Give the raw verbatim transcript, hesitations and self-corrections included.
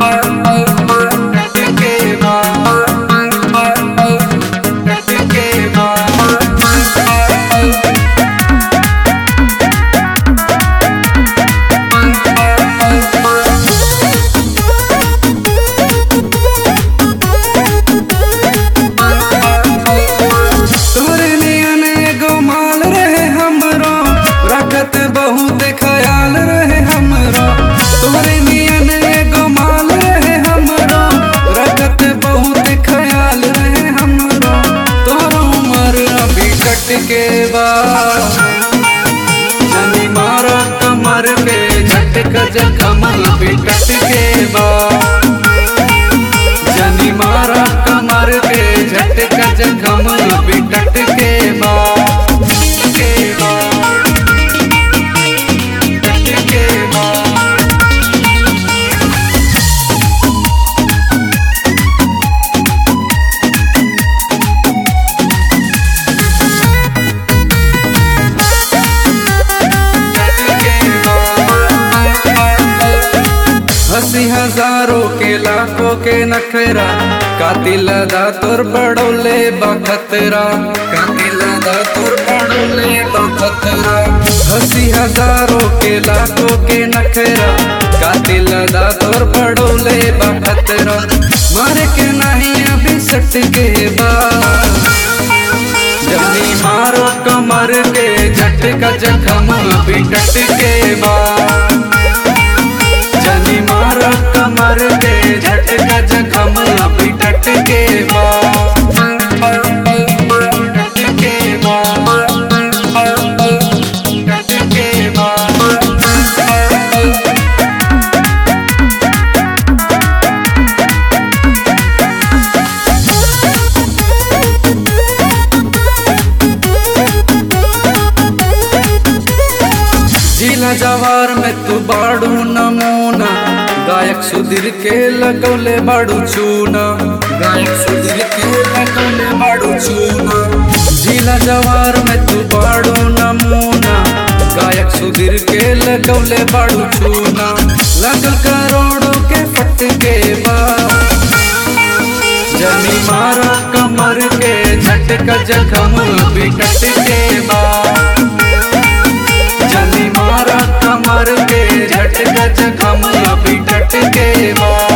बहुत ख्याल रहे हमरो तोरे नियन एगो माल रहे हमरो रखत बहुत ख्याल रहे हमरो तोर उम्र अभी कट के बा जानी मारा कमर पे झटका जखम अभी कट के बा जानी मारा कमर पे झटका जखम अभी कट के बा हसी हजारों के लाखों के नखरा कातिल दा तोर बड़ोले बखतरा कातिल दा तोर बड़ोले बखतरा हसी हजारों के लाखों के नखरा कातिल दा तोर बड़ोले बखतरा मारे के नहीं अभी सट के बाद जल्दी मारो कमर के झटका जखम अभी कट के बाद जानी मारा कमर के झटका जखम अभी कट के बा कट के बा कट के बा जिला जवार में तू बाड़ू नमूना गायक सुधीर के लगौले बाड़ू चूना गायक सुधीर के लगौले बाड़ू चूना जिला जवार में तू बाड़ू नमूना गायक सुधीर के लगौले बाड़ू चूना लगल करोड़ों के फट के बाद जानी मारा कमर के झटका जखम अभी कट के बाद जानी मारा कमर के झटका जखम अभी कट के बाद।